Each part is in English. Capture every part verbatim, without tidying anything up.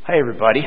Hi, everybody.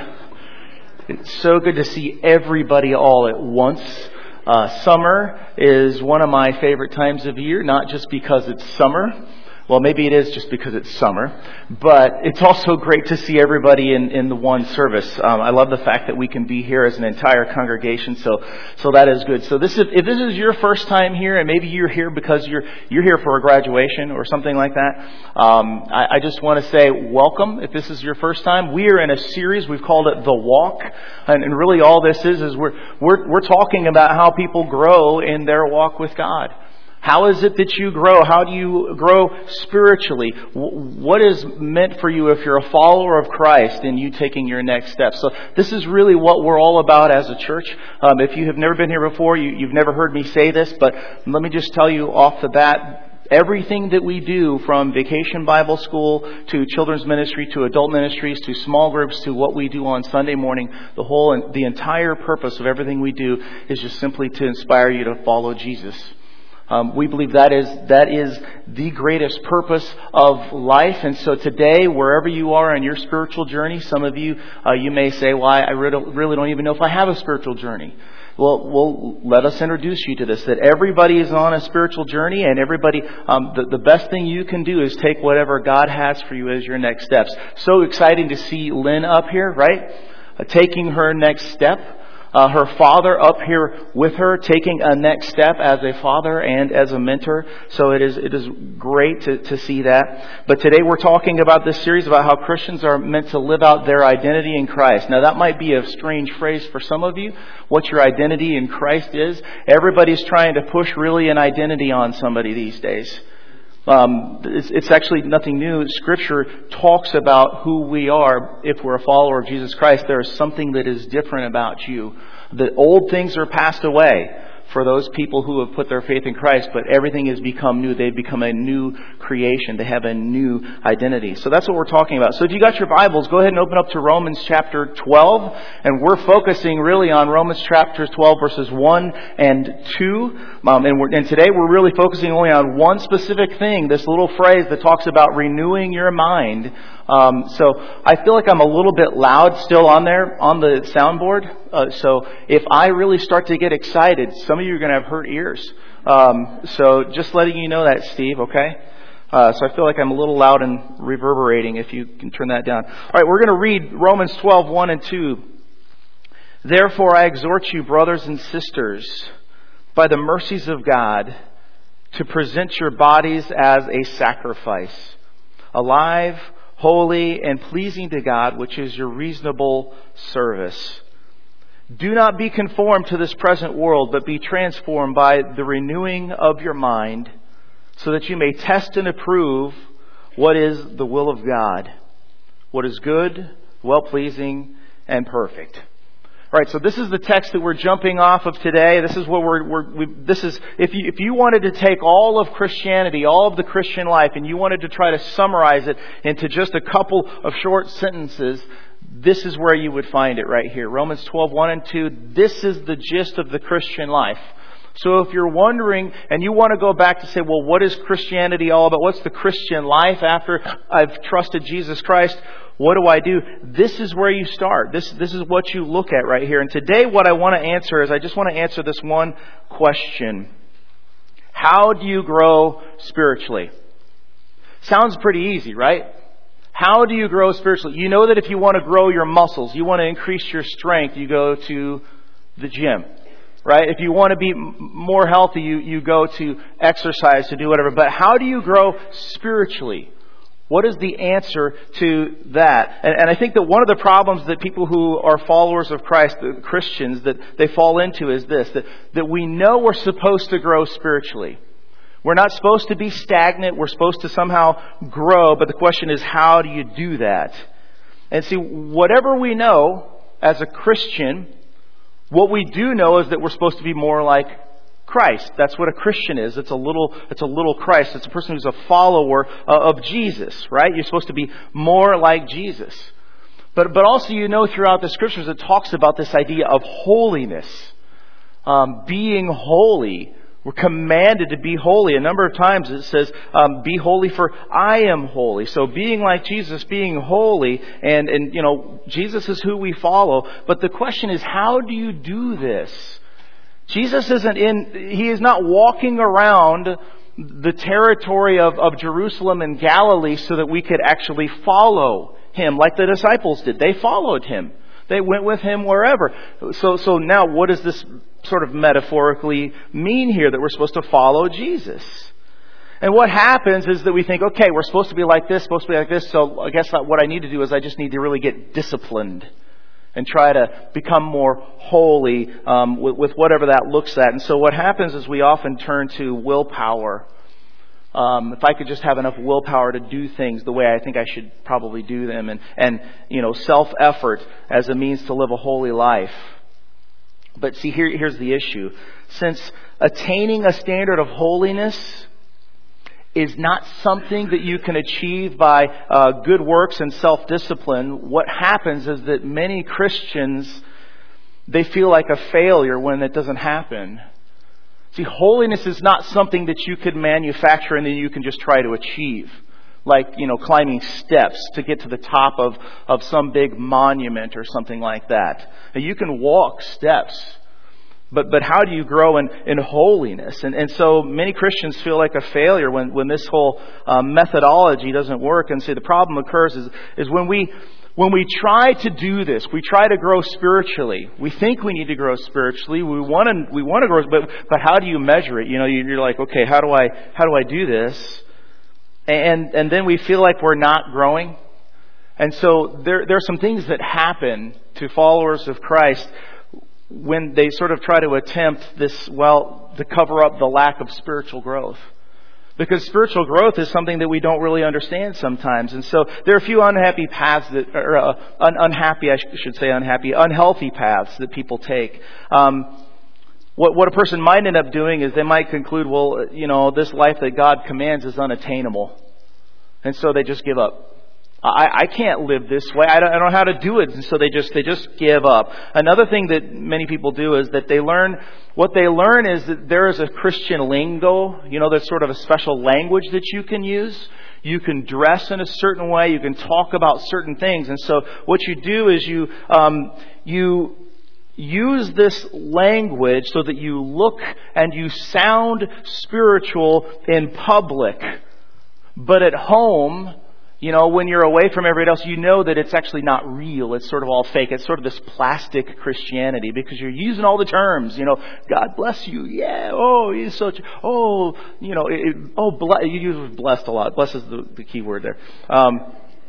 It's so good to see everybody all at once. Uh, summer is one of my favorite times of year, not just because it's summer. Well, maybe it is just because it's summer, but it's also great to see everybody in, in the one service. Um, I love the fact that we can be here as an entire congregation, so so that is good. So this is, if this is your first time here, and maybe you're here because you're you're here for a graduation or something like that, um, I, I just want to say welcome. If this is your first time, we are in a series. We've called it The Walk, and, and really all this is is we're we're we're talking about how people grow in their walk with God. How is it that you grow? How do you grow spiritually? What is meant for you if you're a follower of Christ and you taking your next step? So this is really what we're all about as a church. Um, if you have never been here before, you, you've never heard me say this, but let me just tell you off the bat, everything that we do, from Vacation Bible School to children's ministry to adult ministries to small groups to what we do on Sunday morning, the whole, the entire purpose of everything we do is just simply to inspire you to follow Jesus. Um, we believe that is that is the greatest purpose of life. And so today, wherever you are in your spiritual journey, some of you, uh, you may say, well, I really don't, really don't even know if I have a spiritual journey. Well, well, let us introduce you to this, that everybody is on a spiritual journey, and everybody, um, the, the best thing you can do is take whatever God has for you as your next steps. So exciting to see Lynn up here, right? Uh, taking her next step. Uh, her father up here with her, taking a next step as a father and as a mentor. So it is it is great to, to see that. But today we're talking about this series about how Christians are meant to live out their identity in Christ. Now that might be a strange phrase for some of you, what your identity in Christ is. Everybody's trying to push really an identity on somebody these days. Um, it's, it's actually nothing new. Scripture talks about who we are if we're a follower of Jesus Christ. There is something that is different about you. The old things are passed away for those people who have put their faith in Christ, but everything has become new. They've become a new creation. They have a new identity. So that's what we're talking about. So if you got your Bibles, go ahead and open up to Romans chapter twelve. And we're focusing really on Romans chapter twelve, verses one and two. Um, and, we're, and today we're really focusing only on one specific thing, this little phrase that talks about renewing your mind. Um, so I feel like I'm a little bit loud still on there, on the soundboard. Uh, so if I really start to get excited, some of you are going to have hurt ears. Um, so just letting you know that, Steve, okay? Uh, so I feel like I'm a little loud and reverberating, if you can turn that down. All right, we're going to read Romans twelve, one and two. Therefore I exhort you, brothers and sisters, by the mercies of God, to present your bodies as a sacrifice, alive, holy, and pleasing to God, which is your reasonable service. Do not be conformed to this present world, but be transformed by the renewing of your mind, so that you may test and approve what is the will of God, what is good, well-pleasing, and perfect. All right, so this is the text that we're jumping off of today. This is what we're, we're we, this is, if you, if you wanted to take all of Christianity, all of the Christian life, and you wanted to try to summarize it into just a couple of short sentences, this is where you would find it right here. Romans twelve, one and two. This is the gist of the Christian life. So if you're wondering and you want to go back to say, well, what is Christianity all about? What's the Christian life after I've trusted Jesus Christ? What do I do? This is where you start. This, this is what you look at right here. And today what I want to answer is I just want to answer this one question. How do you grow spiritually? Sounds pretty easy, right? How do you grow spiritually? You know that if you want to grow your muscles, you want to increase your strength, you go to the gym. Right? If you want to be more healthy, you, you go to exercise, to do whatever. But how do you grow spiritually? What is the answer to that? And, and I think that one of the problems that people who are followers of Christ, the Christians, that they fall into is this, that, that we know we're supposed to grow spiritually. We're not supposed to be stagnant. We're supposed to somehow grow. But the question is, how do you do that? And see, whatever we know as a Christian, what we do know is that we're supposed to be more like Christ. That's what a Christian is. It's a little, it's a little Christ. It's a person who's a follower of Jesus, right? You're supposed to be more like Jesus. But, but also, you know, throughout the Scriptures, it talks about this idea of holiness. Um, being holy. We're commanded to be holy. A number of times it says, um, be holy for I am holy. So being like Jesus, being holy, and, and, you know, Jesus is who we follow. But the question is, how do you do this? Jesus isn't in, He is not walking around the territory of, of Jerusalem and Galilee so that we could actually follow Him like the disciples did. They followed Him. They went with Him wherever. So, so now what does this sort of metaphorically mean here, that we're supposed to follow Jesus? And what happens is that we think, okay, we're supposed to be like this, supposed to be like this, so I guess what I need to do is I just need to really get disciplined and try to become more holy um, with, with whatever that looks at. And so what happens is we often turn to willpower. Um, if I could just have enough willpower to do things the way I think I should probably do them, and, and you know, self-effort as a means to live a holy life. But see, here, here's the issue. Since attaining a standard of holiness is not something that you can achieve by uh, good works and self-discipline, what happens is that many Christians, they feel like a failure when it doesn't happen. See, holiness is not something that you could manufacture and then you can just try to achieve. Like, you know, climbing steps to get to the top of, of some big monument or something like that. Now, you can walk steps, but but how do you grow in, in holiness? And and so many Christians feel like a failure when, when this whole uh, methodology doesn't work. And see, the problem occurs is, is when we when we try to do this, we try to grow spiritually. We think we need to grow spiritually. We want to we want to grow, but but how do you measure it? You know, you're like, okay, how do I how do I do this? And and then we feel like we're not growing. And so there there are some things that happen to followers of Christ when they sort of try to attempt this, well, to cover up the lack of spiritual growth. Because spiritual growth is something that we don't really understand sometimes. And so there are a few unhappy paths that, or uh, un- unhappy, I sh- should say unhappy, unhealthy paths that people take. Um, what, what a person might end up doing is they might conclude, well, you know, this life that God commands is unattainable. And so they just give up. I, I can't live this way. I don't, I don't know how to do it. And so they just, they just give up. Another thing that many people do is that they learn, what they learn is that there is a Christian lingo. You know, there's sort of a special language that you can use. You can dress in a certain way. You can talk about certain things. And so what you do is you, um, you, use this language so that you look and you sound spiritual in public. But at home, you know, when you're away from everybody else, you know that it's actually not real. It's sort of all fake. It's sort of this plastic Christianity because you're using all the terms. You know, God bless you. Yeah. Oh, He's such. Oh, you know. It, oh, ble- you use blessed a lot. Blessed is the, the key word there. Um,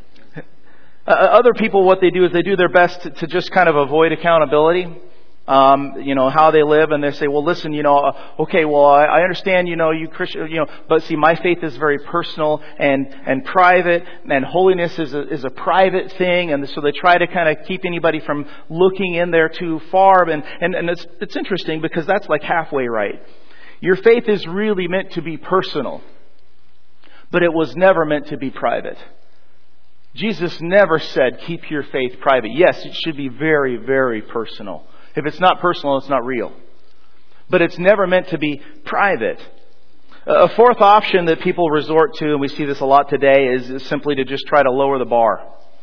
uh, other people, what they do is they do their best to, to just kind of avoid accountability. Um, you know, how they live, and they say, well, listen, you know, uh, okay, well, I, I understand, you know, you Christian, you know, but see, my faith is very personal and, and private, and holiness is a, is a private thing, and so they try to kind of keep anybody from looking in there too far, and, and, and it's, it's interesting because that's like halfway right. Your faith is really meant to be personal, but it was never meant to be private. Jesus never said, keep your faith private. Yes, it should be very, very personal. If it's not personal, it's not real. But it's never meant to be private. A fourth option that people resort to, and we see this a lot today, is, is simply to just try to lower the bar.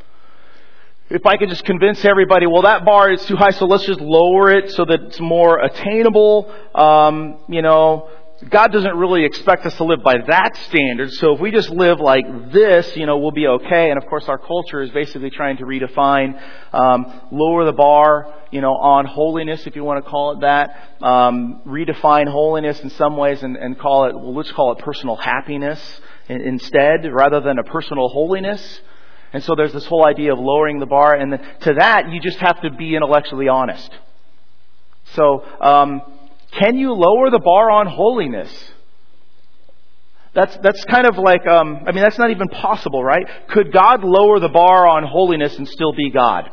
If I could just convince everybody, well, that bar is too high, so let's just lower it so that it's more attainable. Um, you know, God doesn't really expect us to live by that standard. So if we just live like this, you know, we'll be okay. And of course, our culture is basically trying to redefine, um, lower the bar, you know, on holiness, if you want to call it that. Um, redefine holiness in some ways and, and call it, well, let's call it personal happiness instead, rather than a personal holiness. And so there's this whole idea of lowering the bar. And to that, you just have to be intellectually honest. So, um, can you lower the bar on holiness? That's that's kind of like, um, I mean, that's not even possible, right? Could God lower the bar on holiness and still be God?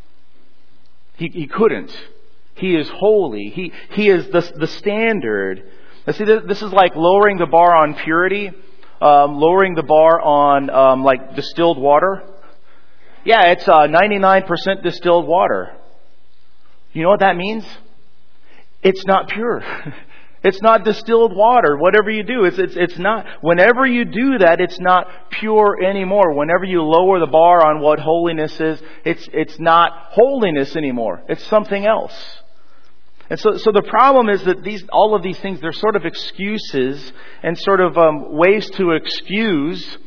He, he couldn't. He is holy. He he is the the standard. Now, see, this is like lowering the bar on purity, um, lowering the bar on um, like distilled water. Yeah, it's uh, ninety-nine percent distilled water. You know what that means? It's not pure. It's not distilled water. Whatever you do, it's, it's, it's not, whenever you do that, it's not pure anymore. Whenever you lower the bar on what holiness is, it's, it's not holiness anymore. It's something else. And so, so the problem is that these, all of these things, they're sort of excuses and sort of um, ways to excuse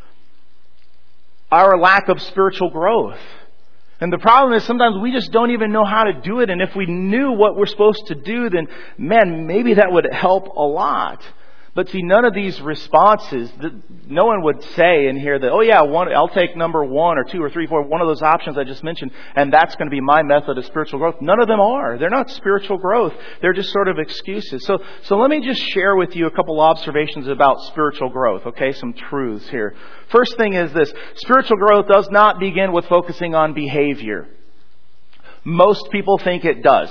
our lack of spiritual growth. And the problem is sometimes we just don't even know how to do it. And if we knew what we're supposed to do, then, man, maybe that would help a lot. But see, none of these responses, no one would say in here that, oh yeah, one, I'll take number one or two or three, four, one of those options I just mentioned, and that's going to be my method of spiritual growth. None of them are. They're not spiritual growth. They're just sort of excuses. So, so let me just share with you a couple observations about spiritual growth, okay? Some truths here. First thing is this. Spiritual growth does not begin with focusing on behavior. Most people think it does.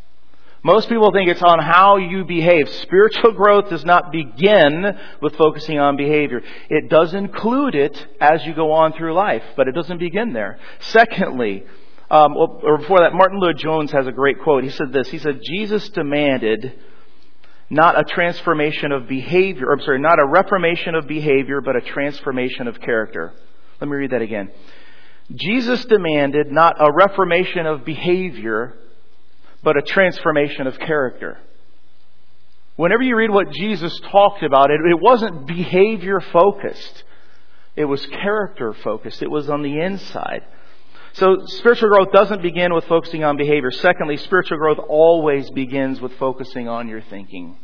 Most people think it's on how you behave. Spiritual growth does not begin with focusing on behavior. It does include it as you go on through life, but it doesn't begin there. Secondly, um, or before that, Martin Lloyd-Jones has a great quote. He said this. He said, Jesus demanded not a transformation of behavior, I'm sorry, not a reformation of behavior, but a transformation of character. Let me read that again. Jesus demanded not a reformation of behavior, but a transformation of character. Whenever you read what Jesus talked about, it, it wasn't behavior focused. It was character focused. It was on the inside. So spiritual growth doesn't begin with focusing on behavior. Secondly, spiritual growth always begins with focusing on your thinking.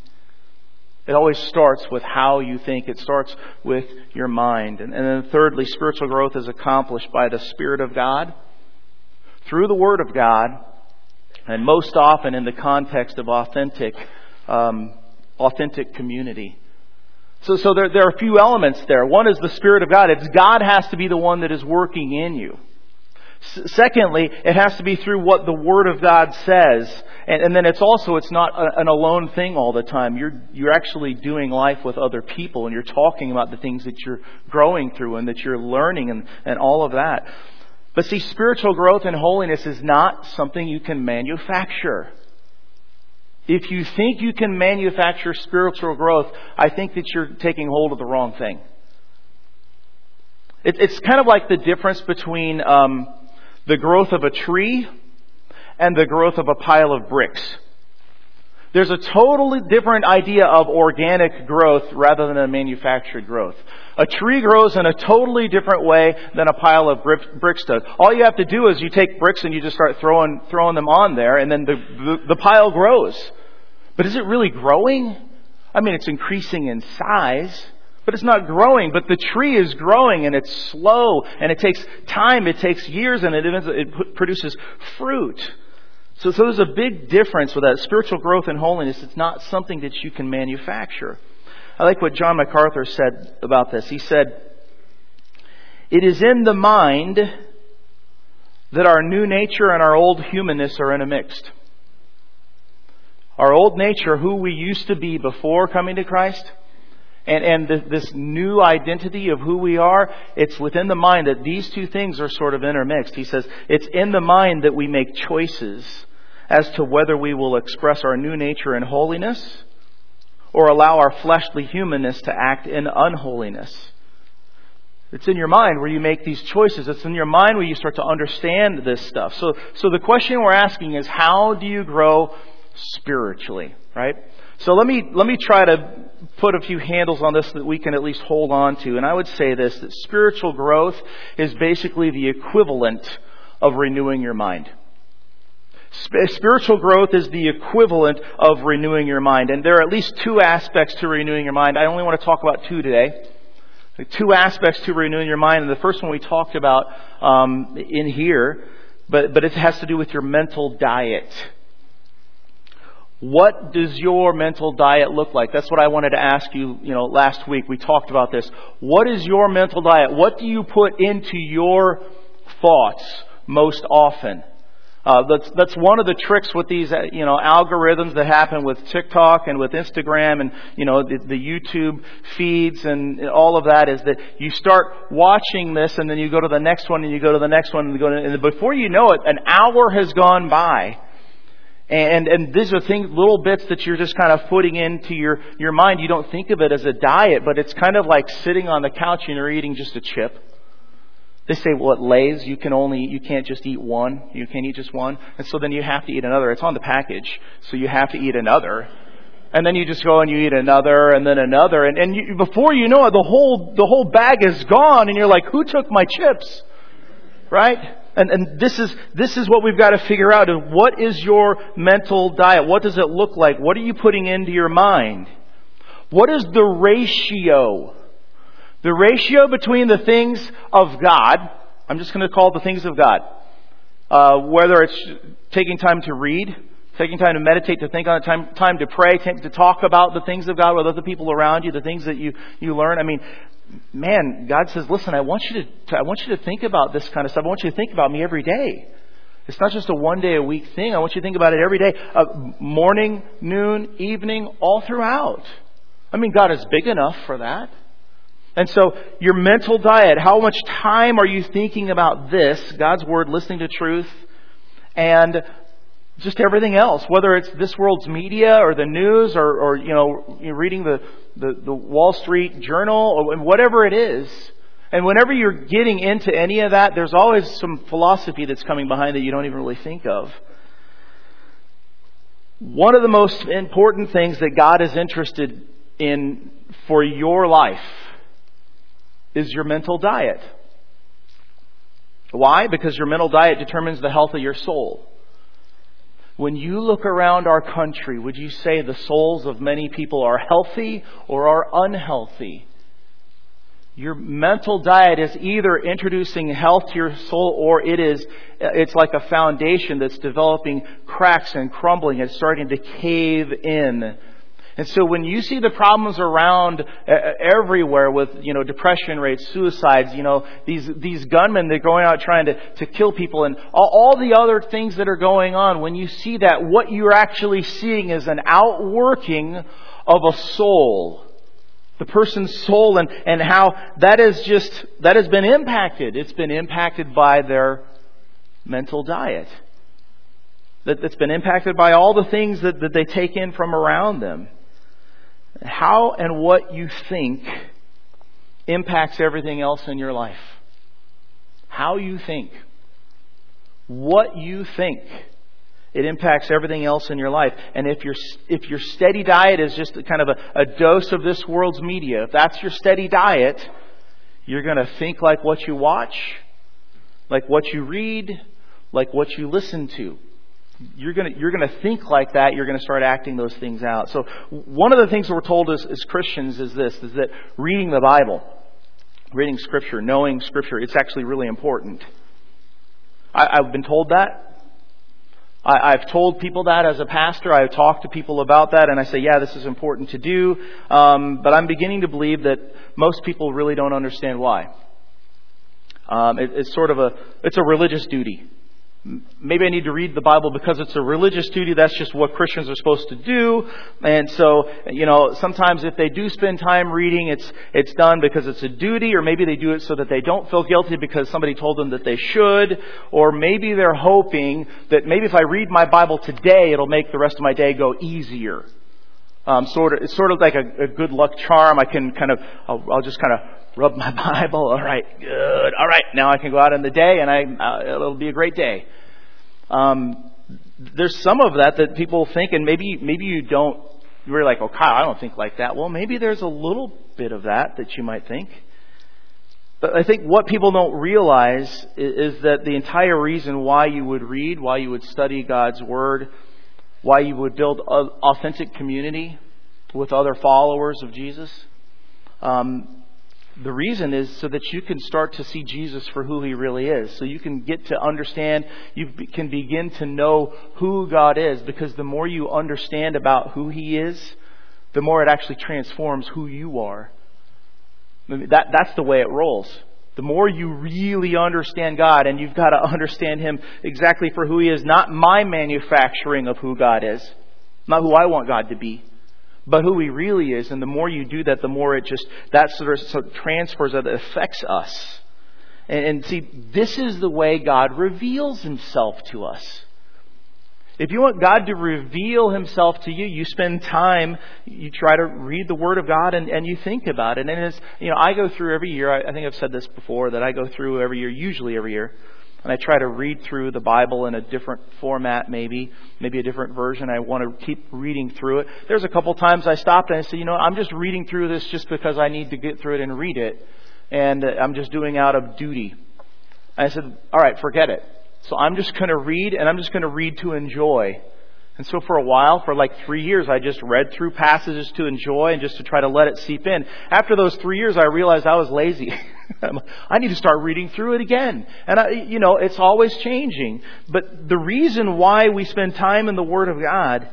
It always starts with how you think. It starts with your mind. And, and then thirdly, spiritual growth is accomplished by the Spirit of God, through the Word of God, and most often in the context of authentic, um, authentic community. So, so there, there are a few elements there. One is the Spirit of God. It's God has to be the one that is working in you. S- secondly, it has to be through what the Word of God says. And, and then it's also, it's not a, an alone thing all the time. You're, you're actually doing life with other people, and you're talking about the things that you're growing through and that you're learning and, and all of that. But see, spiritual growth and holiness is not something you can manufacture. If you think you can manufacture spiritual growth, I think that you're taking hold of the wrong thing. It, it's kind of like the difference between um, the growth of a tree and the growth of a pile of bricks. There's a totally different idea of organic growth rather than a manufactured growth. A tree grows in a totally different way than a pile of bricks does. All you have to do is you take bricks and you just start throwing throwing them on there, and then the, the, the pile grows. But is it really growing? I mean, it's increasing in size, but it's not growing. But the tree is growing, and it's slow, and it takes time, it takes years, and it, it produces fruit. So, so there's a big difference with that. Spiritual growth and holiness, it's not something that you can manufacture. I like what John MacArthur said about this. He said, "It is in the mind that our new nature and our old humanness are intermixed. Our old nature, who we used to be before coming to Christ, and, and th- this new identity of who we are, it's within the mind that these two things are sort of intermixed." He says, it's in the mind that we make choices as to whether we will express our new nature in holiness or allow our fleshly humanness to act in unholiness. It's in your mind where you make these choices. It's in your mind where you start to understand this stuff. So, so the question we're asking is, how do you grow spiritually, right? So let me let me try to put a few handles on this that we can at least hold on to. And I would say this, that spiritual growth is basically the equivalent of renewing your mind. Spiritual growth is the equivalent of renewing your mind. And there are at least two aspects to renewing your mind. I only want to talk about two today. Two aspects to renewing your mind. And the first one we talked about um, in here, but, but it has to do with your mental diet. What does your mental diet look like? That's what I wanted to ask you, you know, last week. We talked about this. What is your mental diet? What do you put into your thoughts most often? Uh, that's, that's one of the tricks with these, you know, algorithms that happen with TikTok and with Instagram and, you know, the, the YouTube feeds and all of that, is that you start watching this and then you go to the next one and you go to the next one and you go to, and before you know it, an hour has gone by. And, and these are things, little bits that you're just kind of putting into your, your mind. You don't think of it as a diet, but it's kind of like sitting on the couch and you're eating just a chip. They say, well, at Lay's, you can only, you can't just eat one. You can't eat just one. And so then you have to eat another. It's on the package. So you have to eat another. And then you just go and you eat another and then another. And, and you, before you know it, the whole, the whole bag is gone. And you're like, who took my chips? Right? And, and this is, this is what we've got to figure out. What is your mental diet? What does it look like? What are you putting into your mind? What is the ratio? The ratio between the things of God, I'm just going to call it the things of God, uh, whether it's taking time to read, taking time to meditate, to think on it, time, time to pray, time to talk about the things of God with other people around you, the things that you, you learn. I mean, man, God says, listen, I want you to, I want you to think about this kind of stuff. I want you to think about me every day. It's not just a one day a week thing. I want you to think about it every day, uh, morning, noon, evening, all throughout. I mean, God is big enough for that. And so your mental diet, how much time are you thinking about this, God's Word, listening to truth, and just everything else, whether it's this world's media or the news or, or you know, you're reading the, the, the Wall Street Journal or whatever it is. And whenever you're getting into any of that, there's always some philosophy that's coming behind that you don't even really think of. One of the most important things that God is interested in for your life is your mental diet. Why? Because your mental diet determines the health of your soul. When you look around our country, would you say the souls of many people are healthy or are unhealthy? Your mental diet is either introducing health to your soul, or it is, it's like a foundation that's developing cracks and crumbling. It's starting to cave in. And so when you see the problems around everywhere with, you know, depression rates, suicides, you know, these these gunmen that are going out trying to, to kill people and all, all the other things that are going on, when you see that, what you're actually seeing is an outworking of a soul. The person's soul, and, and how that is just, that has been impacted. It's been impacted by their mental diet. That, that's been impacted by all the things that, that they take in from around them. How and what you think impacts everything else in your life. How you think. What you think. It impacts everything else in your life. And if your if your steady diet is just kind of a, a dose of this world's media, if that's your steady diet, you're going to think like what you watch, like what you read, like what you listen to. You're going to, you're going to think like that. You're going to start acting those things out. So one of the things that we're told as, as Christians is this, is that reading the Bible, reading Scripture, knowing Scripture, it's actually really important. I, I've been told that. I, I've told people that as a pastor. I've talked to people about that, and I say, yeah, this is important to do. Um, but I'm beginning to believe that most people really don't understand why. Um, it, it's sort of a, it's a religious duty. Maybe I need to read the Bible because it's a religious duty. That's just what Christians are supposed to do. And so, you know, sometimes if they do spend time reading, it's it's done because it's a duty, or maybe they do it so that they don't feel guilty because somebody told them that they should, or maybe they're hoping that maybe if I read my Bible today, it'll make the rest of my day go easier. Um, sort of, it's sort of like a, a good luck charm. I can kind of, I'll, I'll just kind of rub my Bible. All right, good. All right, now I can go out in the day, and I uh, it'll be a great day. Um, there's some of that that people think, and maybe maybe you don't. You're like, oh, Kyle, I don't think like that. Well, maybe there's a little bit of that that you might think. But I think what people don't realize is, is that the entire reason why you would read, why you would study God's Word, why you would build authentic community with other followers of Jesus. Um, the reason is so that you can start to see Jesus for who He really is. So you can get to understand, you can begin to know who God is. Because the more you understand about who He is, the more it actually transforms who you are. That, that's the way it rolls. The more you really understand God, and you've got to understand Him exactly for who He is, not my manufacturing of who God is, not who I want God to be, but who He really is. And the more you do that, the more it just, that sort of, sort of transfers, that affects us. And, and see, this is the way God reveals Himself to us. If you want God to reveal Himself to you, you spend time, you try to read the Word of God and, and you think about it. And it's, you know, I go through every year, I, I think I've said this before, that I go through every year, usually every year, and I try to read through the Bible in a different format maybe, maybe a different version. I want to keep reading through it. There's a couple times I stopped and I said, you know, I'm just reading through this just because I need to get through it and read it. And I'm just doing out of duty. And I said, all right, forget it. So I'm just going to read, and I'm just going to read to enjoy. And so for a while, for like three years, I just read through passages to enjoy and just to try to let it seep in. After those three years, I realized I was lazy. I need to start reading through it again. And, I, you know, it's always changing. But the reason why we spend time in the Word of God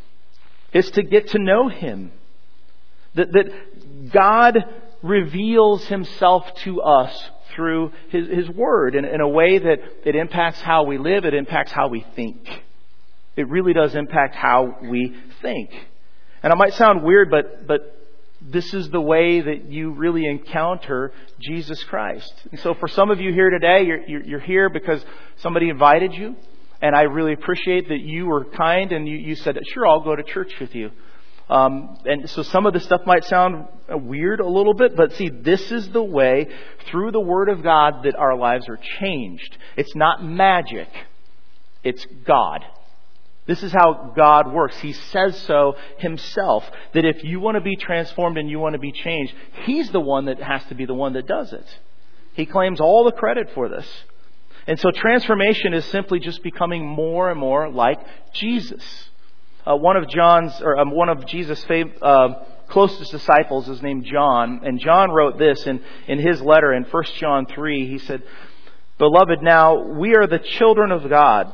is to get to know Him. That, that God reveals Himself to us through His, His Word in, in a way that it impacts how we live, it impacts how we think. It really does impact how we think. And it might sound weird, but but this is the way that you really encounter Jesus Christ. And so for some of you here today, you're, you're, you're here because somebody invited you. And I really appreciate that you were kind and you, you said, sure, I'll go to church with you. Um, and so some of this stuff might sound weird a little bit, but see, this is the way through the Word of God that our lives are changed. It's not magic. It's God. This is how God works. He says so Himself, that if you want to be transformed and you want to be changed, He's the one that has to be the one that does it. He claims all the credit for this. And so transformation is simply just becoming more and more like Jesus. Uh, one of John's, or um, one of Jesus' fav- uh, closest disciples is named John, and John wrote this in, in his letter in First John three. He said, "Beloved, now we are the children of God,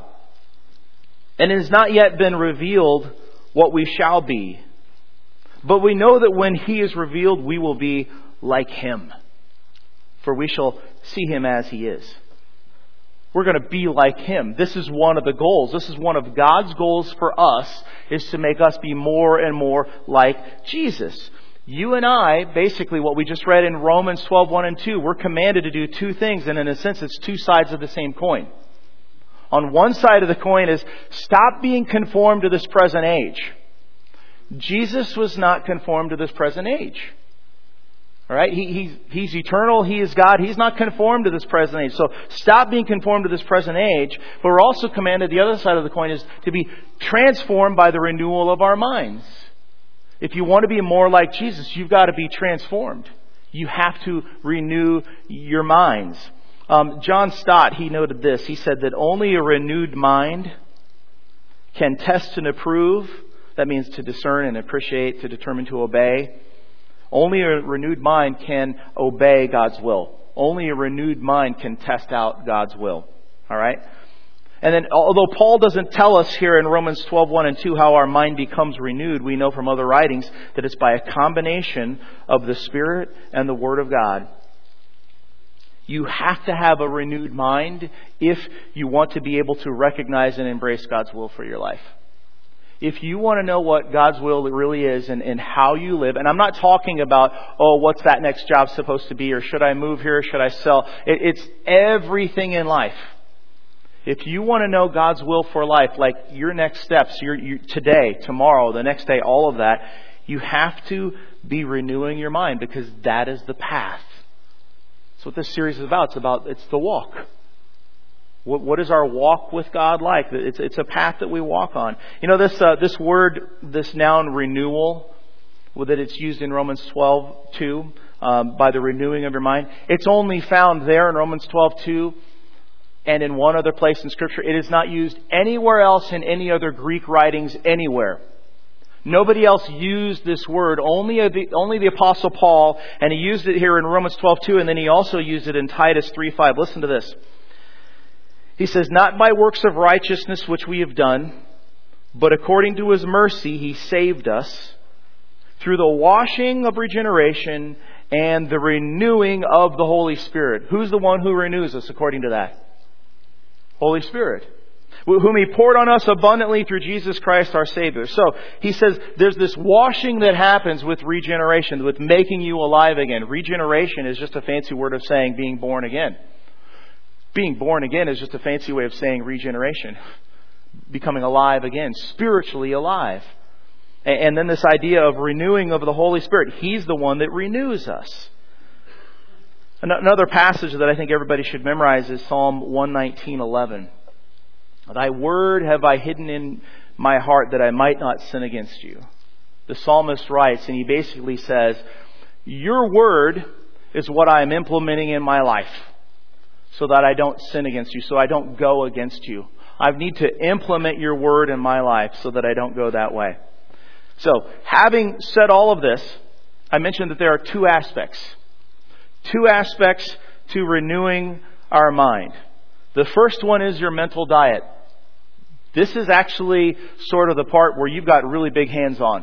and it has not yet been revealed what we shall be. But we know that when He is revealed, we will be like Him, for we shall see Him as He is." We're going to be like Him. This is one of the goals. This is one of God's goals for us, is to make us be more and more like Jesus. You and I, basically what we just read in Romans twelve, one and two, we're commanded to do two things. And in a sense, it's two sides of the same coin. On one side of the coin is stop being conformed to this present age. Jesus was not conformed to this present age. All right, he, he's, he's eternal. He is God. He's not conformed to this present age. So stop being conformed to this present age. But we're also commanded, the other side of the coin is to be transformed by the renewal of our minds. If you want to be more like Jesus, you've got to be transformed. You have to renew your minds. Um, John Stott, he noted this. He said that only a renewed mind can test and approve. That means to discern and appreciate, to determine to obey. Only a renewed mind can obey God's will. Only a renewed mind can test out God's will. All right? And then, although Paul doesn't tell us here in Romans twelve, one and two how our mind becomes renewed, we know from other writings that it's by a combination of the Spirit and the Word of God. You have to have a renewed mind if you want to be able to recognize and embrace God's will for your life. If you want to know what God's will really is and, and how you live, and I'm not talking about, oh, what's that next job supposed to be, or should I move here, or should I sell? It, it's everything in life. If you want to know God's will for life, like your next steps, your, your today, tomorrow, the next day, all of that, you have to be renewing your mind, because that is the path. That's what this series is about. It's about, it's the walk. What, what is our walk with God like? It's, it's a path that we walk on. You know, this, uh, this word, this noun renewal, that it's used in Romans twelve, two, um, by the renewing of your mind. It's only found there in Romans twelve, two, and in one other place in Scripture. It is not used anywhere else in any other Greek writings anywhere. Nobody else used this word, only the, only the Apostle Paul, and he used it here in Romans twelve, two, and then he also used it in Titus three, five. Listen to this. He says, "Not by works of righteousness which we have done, but according to His mercy He saved us through the washing of regeneration and the renewing of the Holy Spirit." Who's the one who renews us according to that? Holy Spirit. Whom He poured on us abundantly through Jesus Christ our Savior. So he says there's this washing that happens with regeneration, with making you alive again. Regeneration is just a fancy word of saying being born again. Being born again is just a fancy way of saying regeneration. becoming alive again, spiritually alive. And then this idea of renewing of the Holy Spirit. He's the one that renews us. Another passage that I think everybody should memorize is Psalm one nineteen eleven. Thy word have I hidden in my heart that I might not sin against you. The psalmist writes, and he basically says, your word is what I am implementing in my life so that I don't sin against you, so I don't go against you. I need to implement your word in my life so that I don't go that way. So, having said all of this, I mentioned that there are two aspects. Two aspects to renewing our mind. The first one is your mental diet. This is actually sort of the part where you've got really big hands on.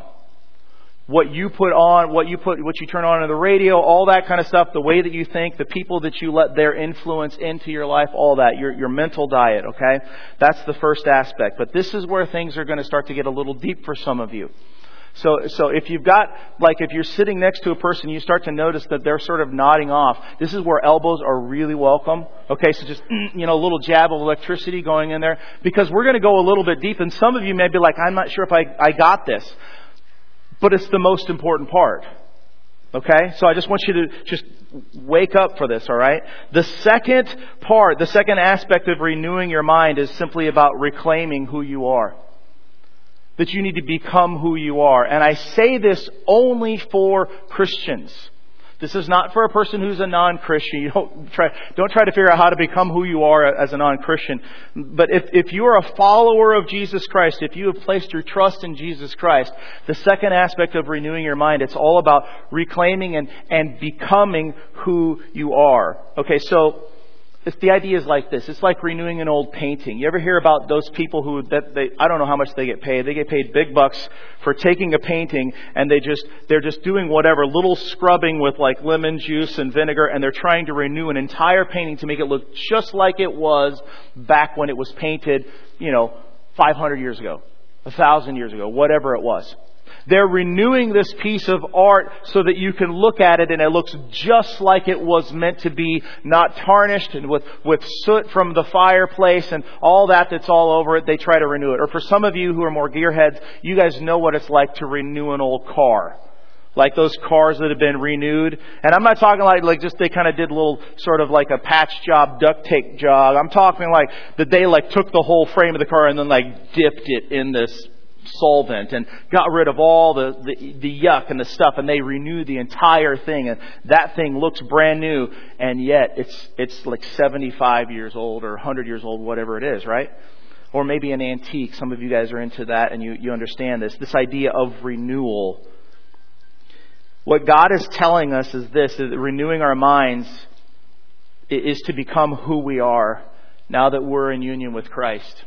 What you put on, what you put, what you turn on in the radio, all that kind of stuff, the way that you think, the people that you let their influence into your life, all that, your, your mental diet, okay? That's the first aspect. But this is where things are going to start to get a little deep for some of you. So, so if you've got, like if you're sitting next to a person, you start to notice that they're sort of nodding off. This is where elbows are really welcome. Okay, so just, you know, a little jab of electricity going in there. Because we're going to go a little bit deep, and some of you may be like, I'm not sure if I, I got this. But it's the most important part. Okay? So I just want you to just wake up for this, all right? The second part, the second aspect of renewing your mind is simply about reclaiming who you are. That you need to become who you are. And I say this only for Christians. This is not for a person who's a non-Christian. You don't try, don't try to figure out how to become who you are as a non-Christian. But if, if you are a follower of Jesus Christ, if you have placed your trust in Jesus Christ, the second aspect of renewing your mind, it's all about reclaiming and, and becoming who you are. Okay, so It's, the idea is like this. It's like renewing an old painting. You ever hear about those people who, that they, I don't know how much they get paid. They get paid big bucks for taking a painting and they just, they're just doing whatever, little scrubbing with like lemon juice and vinegar, and they're trying to renew an entire painting to make it look just like it was back when it was painted, you know, five hundred years ago, one thousand years ago, whatever it was. They're renewing this piece of art so that you can look at it and it looks just like it was meant to be, not tarnished and with, with soot from the fireplace and all that that's all over it. They try to renew it. Or for some of you who are more gearheads, you guys know what it's like to renew an old car. Like those cars that have been renewed. And I'm not talking like, like just they kind of did a little sort of like a patch job, duct tape job. I'm talking like that they like took the whole frame of the car and then like dipped it in this solvent and got rid of all the, the, the yuck and the stuff, and they renewed the entire thing, and that thing looks brand new, and yet it's it's like seventy-five years old or one hundred years old, whatever it is, right? Or maybe an antique. Some of you guys are into that and you, you understand this. This idea of renewal. What God is telling us is this, is that renewing our minds is to become who we are now that we're in union with Christ.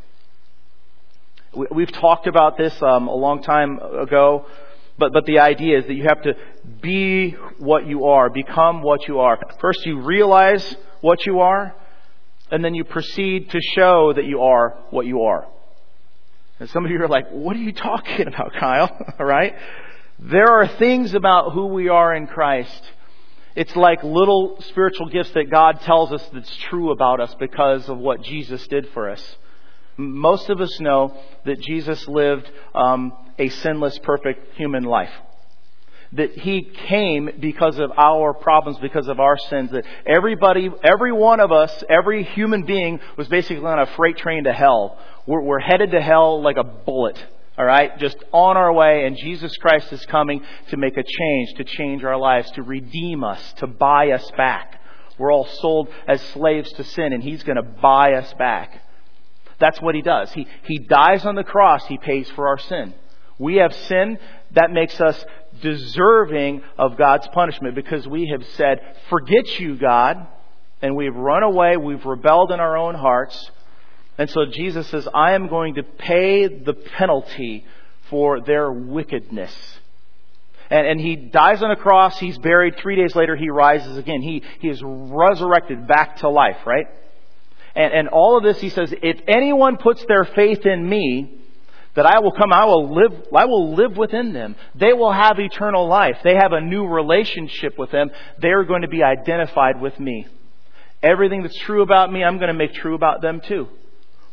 We've talked about this um, a long time ago, but, but the idea is that you have to be what you are, become what you are. First you realize what you are, and then you proceed to show that you are what you are. And some of you are like, what are you talking about, Kyle? All right? There are things about who we are in Christ. It's like little spiritual gifts that God tells us that's true about us because of what Jesus did for us. Most of us know that Jesus lived um, a sinless, perfect human life. That He came because of our problems, because of our sins. That everybody, every one of us, every human being was basically on a freight train to hell. We're, we're headed to hell like a bullet. All right? Just on our way. And Jesus Christ is coming to make a change, to change our lives, to redeem us, to buy us back. We're all sold as slaves to sin, and He's going to buy us back. That's what He does. He, he dies on the cross. He pays for our sin. We have sin. That makes us deserving of God's punishment because we have said, forget you, God. And we've run away. We've rebelled in our own hearts. And so Jesus says, I am going to pay the penalty for their wickedness. And, and He dies on the cross. He's buried. Three days later, He rises again. He, he is resurrected back to life, right? And, and all of this, He says, if anyone puts their faith in Me, that I will come, I will live, I will live within them. They will have eternal life. They have a new relationship with Him. They're going to be identified with Me. Everything that's true about Me, I'm going to make true about them too.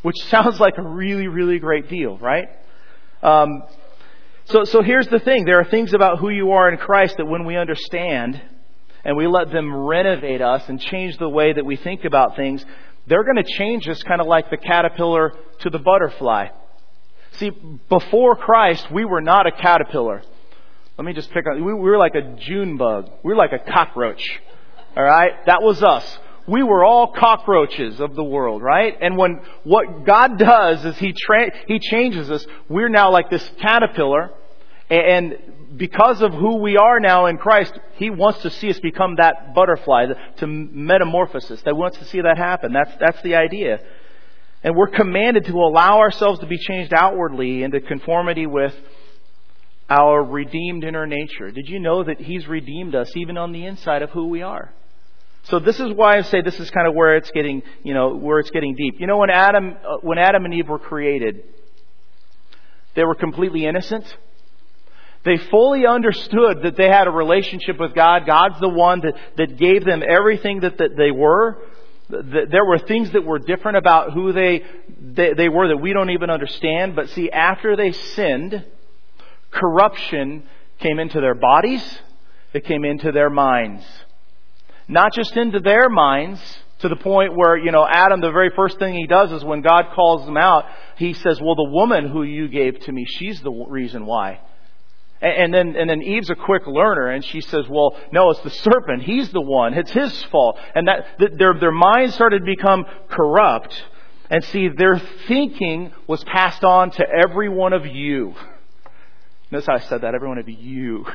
which sounds like a really, really great deal, right? Um, so, so here's the thing. There are things about who you are in Christ that when we understand and we let them renovate us and change the way that we think about things, they're going to change us kind of like the caterpillar to the butterfly. See, before Christ, we were not a caterpillar. Let me just pick on, we were like a June bug. We were like a cockroach. All right? That was us. We were all cockroaches of the world, right? And when what God does is He tra- He changes us. We're now like this caterpillar. And because of who we are now in Christ, He wants to see us become that butterfly, to metamorphosis. He wants to see that happen. That's, that's the idea. And we're commanded to allow ourselves to be changed outwardly into conformity with our redeemed inner nature. Did you know that He's redeemed us even on the inside of who we are? So this is why I say this is kind of where it's getting, you know, where it's getting deep. You know, when Adam, uh, when Adam and Eve were created, they were completely innocent. They fully understood that they had a relationship with God. God's the one that, that gave them everything that, that they were. There were things that were different about who they, they they were that we don't even understand. But see, after they sinned, corruption came into their bodies. It came into their minds. Not just into their minds, to the point where, you know, Adam, the very first thing he does is when God calls them out, he says, well, the woman who you gave to me, she's the reason why. And then, and then Eve's a quick learner, and she says, well, no, it's the serpent. He's the one. It's his fault. And that, their, their minds started to become corrupt. And see, their thinking was passed on to every one of you. Notice how I said that, every one of you.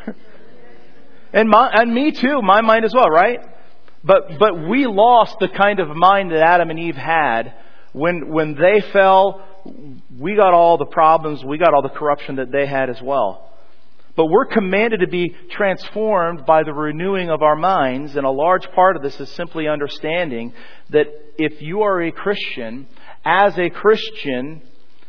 and my, and me too, my mind as well, right? But, but we lost the kind of mind that Adam and Eve had. When, when they fell, we got all the problems, we got all the corruption that they had as well. But we're commanded to be transformed by the renewing of our minds. And a large part of this is simply understanding that if you are a Christian, as a Christian,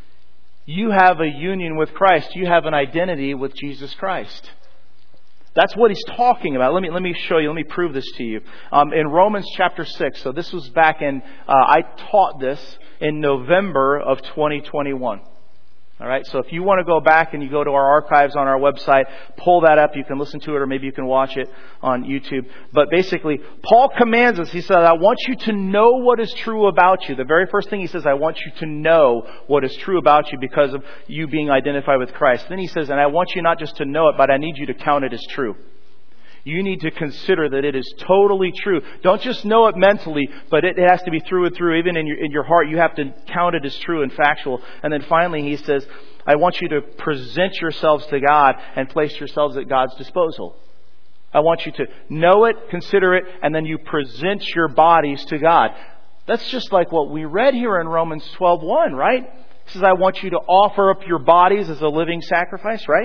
you have a union with Christ. You have an identity with Jesus Christ. That's what he's talking about. Let me let me show you. Let me prove this to you. Um, in Romans chapter six. So this was back in, uh, I taught this in November of twenty twenty-one. All right, so if you want to go back and you go to our archives on our website, pull that up. You can listen to it, or maybe you can watch it on YouTube. But basically, Paul commands us. He said, I want you to know what is true about you. The very first thing he says, I want you to know what is true about you because of you being identified with Christ. Then he says, and I want you not just to know it, but I need you to count it as true. You need to consider that it is totally true. Don't just know it mentally, but it has to be through and through. Even in your in your heart, you have to count it as true and factual. And then finally, he says, I want you to present yourselves to God and place yourselves at God's disposal. I want you to know it, consider it, and then you present your bodies to God. That's just like what we read here in Romans twelve one, right? It says, I want you to offer up your bodies as a living sacrifice, right?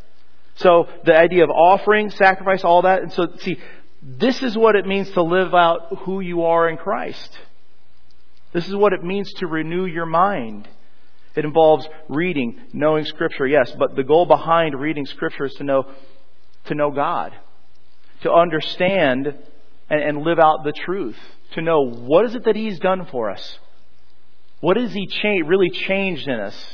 So the idea of offering, sacrifice, all that. And so, see, this is what it means to live out who you are in Christ. This is what it means to renew your mind. It involves reading, knowing Scripture, yes. But the goal behind reading Scripture is to know, to know God. To understand and, and live out the truth. To know what is it that He's done for us. What has He cha- really changed in us?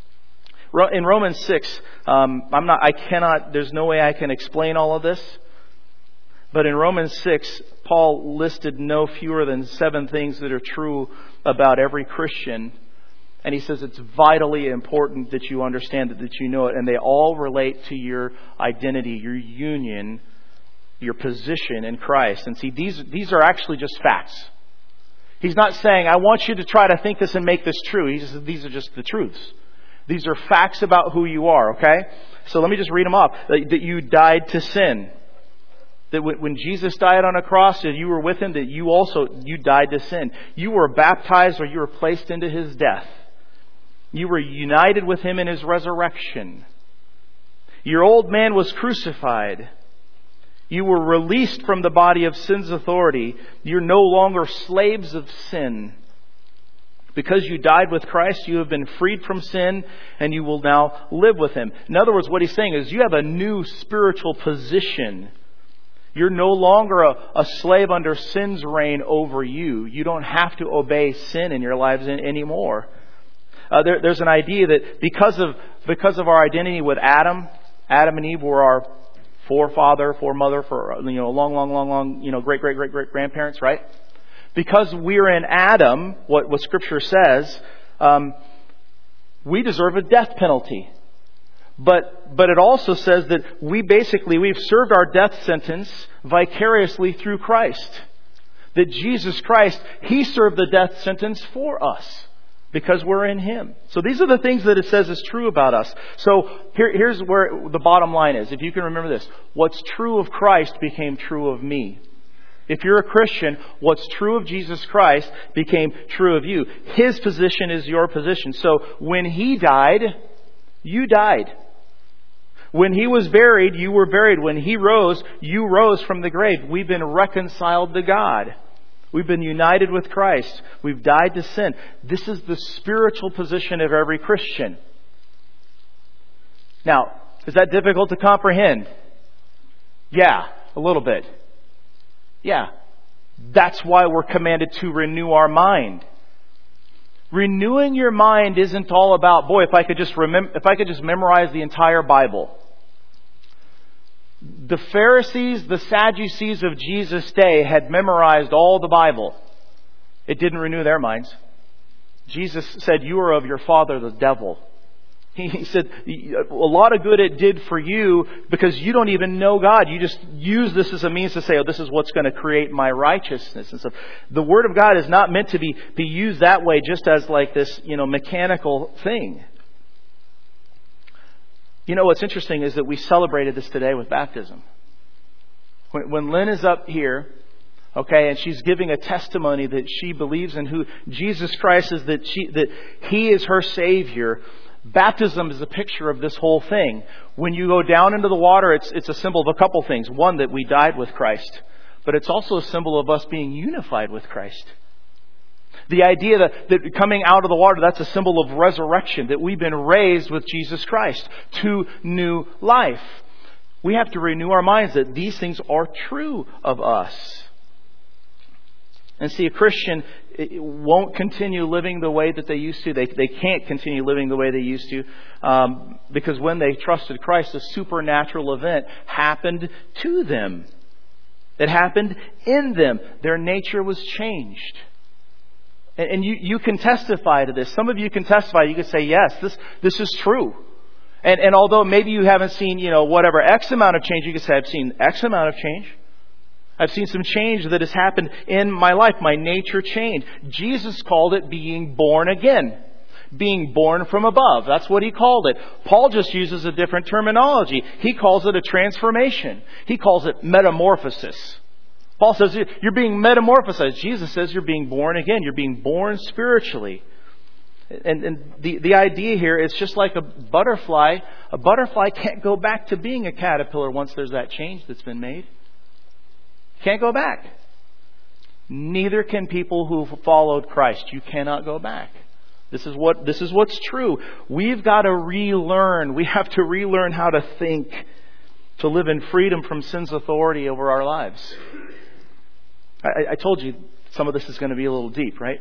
In Romans six, um, I'm not, I cannot, there's no way I can explain all of this. But in Romans six, Paul listed no fewer than seven things that are true about every Christian. And he says it's vitally important that you understand it, that you know it. And they all relate to your identity, your union, your position in Christ. And see, these, these are actually just facts. He's not saying, I want you to try to think this and make this true. He says, these are just the truths. These are facts about who you are, okay? So let me just read them off. That you died to sin. That when Jesus died on a cross, that you were with Him, that you also, you died to sin. You were baptized or you were placed into His death. You were united with Him in His resurrection. Your old man was crucified. You were released from the body of sin's authority. You're no longer slaves of sin. Because you died with Christ, you have been freed from sin, and you will now live with Him. In other words, what he's saying is you have a new spiritual position. You're no longer a, a slave under sin's reign over you. You don't have to obey sin in your lives anymore. Uh, there, there's an idea that because of because of our identity with Adam, Adam and Eve were our forefather, foremother, for you know, long, long, long, long, you know, great, great, great, great grandparents, right? Because we're in Adam, what what Scripture says, um, we deserve a death penalty. But but it also says that we basically, we've served our death sentence vicariously through Christ. That Jesus Christ, He served the death sentence for us because we're in Him. So these are the things that it says is true about us. So here, here's where the bottom line is. If you can remember this. What's true of Christ became true of me. If you're a Christian, what's true of Jesus Christ became true of you. His position is your position. So when He died, you died. When He was buried, you were buried. When He rose, you rose from the grave. We've been reconciled to God. We've been united with Christ. We've died to sin. This is the spiritual position of every Christian. Now, is that difficult to comprehend? Yeah, a little bit. Yeah. That's why we're commanded to renew our mind. Renewing your mind isn't all about, boy, if I could just remember, if I could just memorize the entire Bible. The Pharisees, the Sadducees of Jesus' day had memorized all the Bible. It didn't renew their minds. Jesus said, "You are of your father, the devil." He said, a lot of good it did for you because you don't even know God. You just use this as a means to say, oh, this is what's going to create my righteousness. And so the Word of God is not meant to be, be used that way just as like this, you know, mechanical thing. You know, what's interesting is that we celebrated this today with baptism. When, when Lynn is up here, okay, and she's giving a testimony that she believes in who Jesus Christ is, that she, that He is her Savior. Baptism is a picture of this whole thing. When you go down into the water, it's it's a symbol of a couple things. One, that we died with Christ. But it's also a symbol of us being unified with Christ. The idea that, that coming out of the water, that's a symbol of resurrection. That we've been raised with Jesus Christ to new life. We have to renew our minds that these things are true of us. And see, a Christian won't continue living the way that they used to. They they can't continue living the way they used to. Um, because when they trusted Christ, a supernatural event happened to them. It happened in them. Their nature was changed. And, and you, you can testify to this. Some of you can testify. You can say, yes, this this is true. And, and although maybe you haven't seen, you know, whatever X amount of change, you can say, I've seen X amount of change. I've seen some change that has happened in my life. My nature changed. Jesus called it being born again. Being born from above. That's what He called it. Paul just uses a different terminology. He calls it a transformation. He calls it metamorphosis. Paul says you're being metamorphosized. Jesus says you're being born again. You're being born spiritually. And, and the, the idea here is just like a butterfly. A butterfly can't go back to being a caterpillar once there's that change that's been made. Can't go back. Neither can people who followed Christ. You cannot go back. This is what this is what's true. We've got to relearn. We have to relearn how to think, to live in freedom from sin's authority over our lives. I, I told you some of this is going to be a little deep, right?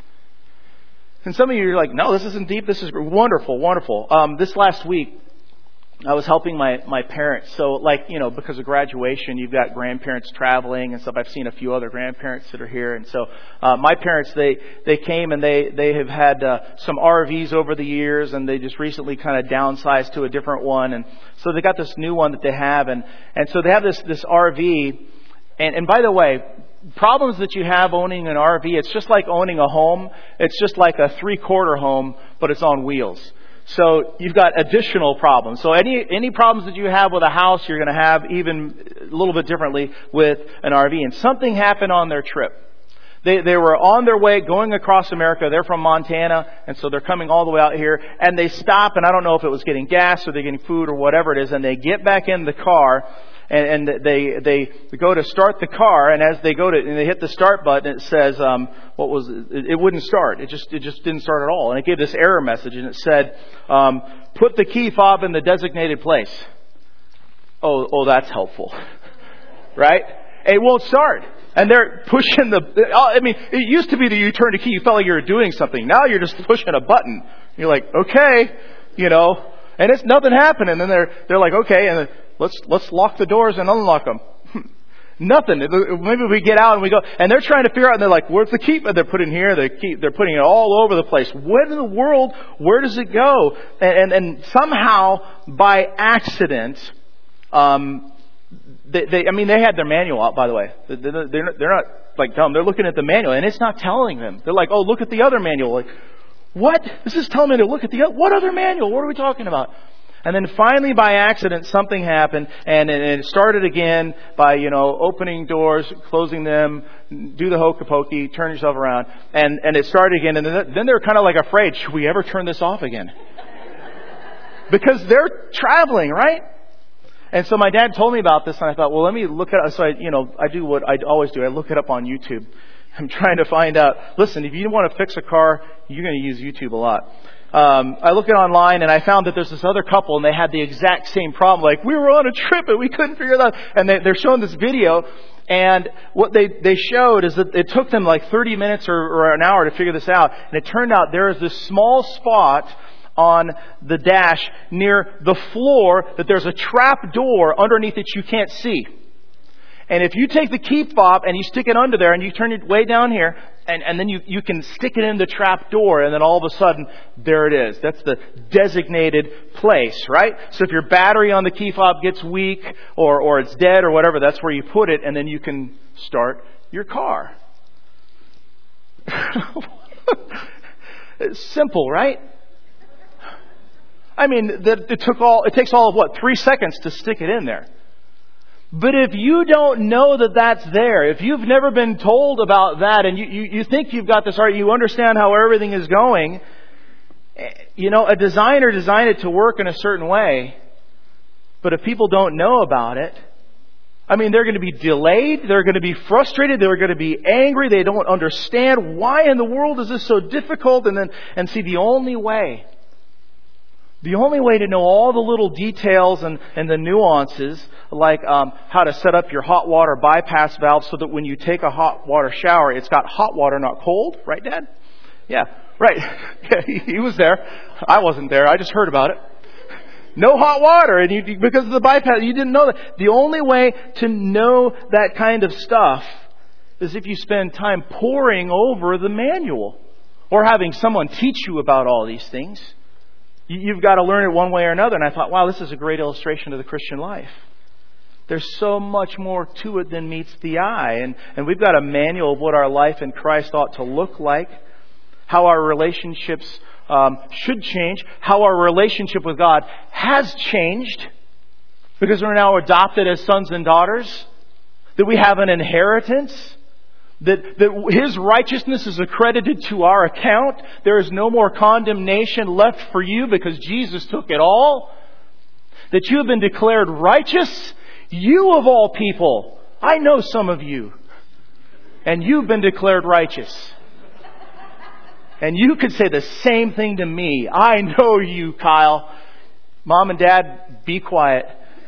And some of you are like, no, this isn't deep. This is wonderful, wonderful. Um, this last week, I was helping my, my parents. So like, you know, because of graduation, you've got grandparents traveling and stuff. I've seen a few other grandparents that are here. And so uh, my parents, they, they came and they, they have had uh, some R Vs over the years, and they just recently kind of downsized to a different one. And so they got this new one that they have. And, and so they have this, this R V. And, and by the way, problems that you have owning an R V, it's just like owning a home. It's just like a three-quarter home, but it's on wheels. So you've got additional problems. So any any problems that you have with a house, you're going to have even a little bit differently with an R V. And something happened on their trip. They they were on their way going across America. They're from Montana, and so they're coming all the way out here. And they stop, and I don't know if it was getting gas or they're getting food or whatever it is. And they get back in the car, and, and they they go to start the car. And as they go to and they hit the start button, it says um, what was it, it wouldn't start. It just it just didn't start at all. And it gave this error message, and it said, um, "Put the key fob in the designated place." Oh, oh, that's helpful, right? It won't start. And they're pushing the, I mean, it used to be that you turned a key, you felt like you were doing something. Now you're just pushing a button. You're like, okay, you know, and it's nothing happening. And then they're, they're like, okay, and then let's, let's lock the doors and unlock them. Nothing. Maybe we get out and we go, and they're trying to figure out, and they're like, where's the key? And they're putting here, they keep, they're putting it all over the place. What in the world, where does it go? And, and, and somehow, by accident, um, they, they, I mean, they had their manual out, by the way. They're, they're, not, they're not like dumb. They're looking at the manual, and it's not telling them. They're like, oh, look at the other manual. Like, what? This is telling me to look at the other, what other manual? What are we talking about? And then finally, by accident, something happened, and it started again by, you know, opening doors, closing them, do the hokey pokey, turn yourself around, and, and it started again. And then, then they're kind of like afraid, should we ever turn this off again? Because they're traveling, right? And so my dad told me about this, and I thought, well, let me look at it. So I, you know, I do what I always do. I look it up on YouTube. I'm trying to find out, listen, if you want to fix a car, you're going to use YouTube a lot. Um, I looked it online and I found that there's this other couple and they had the exact same problem. Like, we were on a trip and we couldn't figure it out. And they, they're showing this video, and what they, they showed is that it took them like thirty minutes or, or an hour to figure this out. And it turned out there is this small spot on the dash near the floor that there's a trap door underneath it you can't see. And if you take the key fob and you stick it under there and you turn it way down here, and, and then you, you can stick it in the trap door, and then all of a sudden, there it is. That's the designated place, right? So if your battery on the key fob gets weak or, or it's dead or whatever, that's where you put it, and then you can start your car. It's simple, right? I mean, it took all, it takes all of what, three seconds to stick it in there. But if you don't know that that's there, if you've never been told about that, and you, you, you think you've got this right, you understand how everything is going, you know, a designer designed it to work in a certain way, but if people don't know about it, I mean, they're going to be delayed, they're going to be frustrated, they're going to be angry, they don't understand why in the world is this so difficult, and then, and see, the only way The only way to know all the little details and, and the nuances, like um, how to set up your hot water bypass valve so that when you take a hot water shower, it's got hot water, not cold. Right, Dad? Yeah, right. Yeah, he, he was there. I wasn't there. I just heard about it. No hot water, and you, because of the bypass, you didn't know that. The only way to know that kind of stuff is if you spend time poring over the manual or having someone teach you about all these things. You've got to learn it one way or another. And I thought, wow, this is a great illustration of the Christian life. There's so much more to it than meets the eye. And, and we've got a manual of what our life in Christ ought to look like, how our relationships um, should change, how our relationship with God has changed because we're now adopted as sons and daughters, that we have an inheritance, That, that His righteousness is accredited to our account. There is no more condemnation left for you because Jesus took it all. That you have been declared righteous. You of all people. I know some of you. And you've been declared righteous. And you could say the same thing to me. I know you, Kyle. Mom and Dad, be quiet.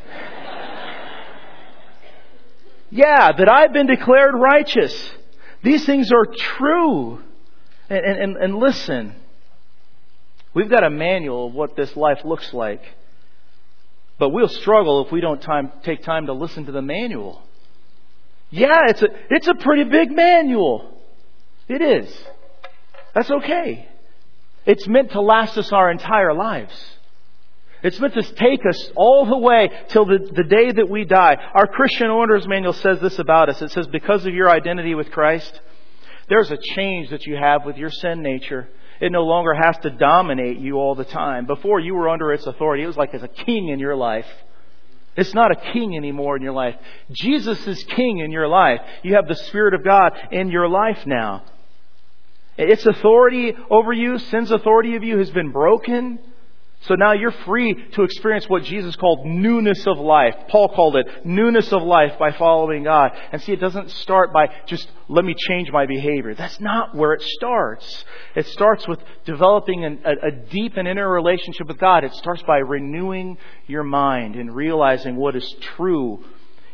Yeah, that I've been declared righteous. These things are true. And, and, and listen, we've got a manual of what this life looks like. But we'll struggle if we don't time, take time to listen to the manual. Yeah, it's a, it's a pretty big manual. It is. That's okay. It's meant to last us our entire lives. It's meant to take us all the way till the, the day that we die. Our Christian Owner's Manual says this about us. It says, because of your identity with Christ, there's a change that you have with your sin nature. It no longer has to dominate you all the time. Before, you were under its authority. It was like as a king in your life. It's not a king anymore in your life. Jesus is king in your life. You have the Spirit of God in your life now. Its authority over you, sin's authority of you, has been broken. So now you're free to experience what Jesus called newness of life. Paul called it newness of life by following God. And see, it doesn't start by just, let me change my behavior. That's not where it starts. It starts with developing an, a, a deep and inner relationship with God. It starts by renewing your mind and realizing what is true.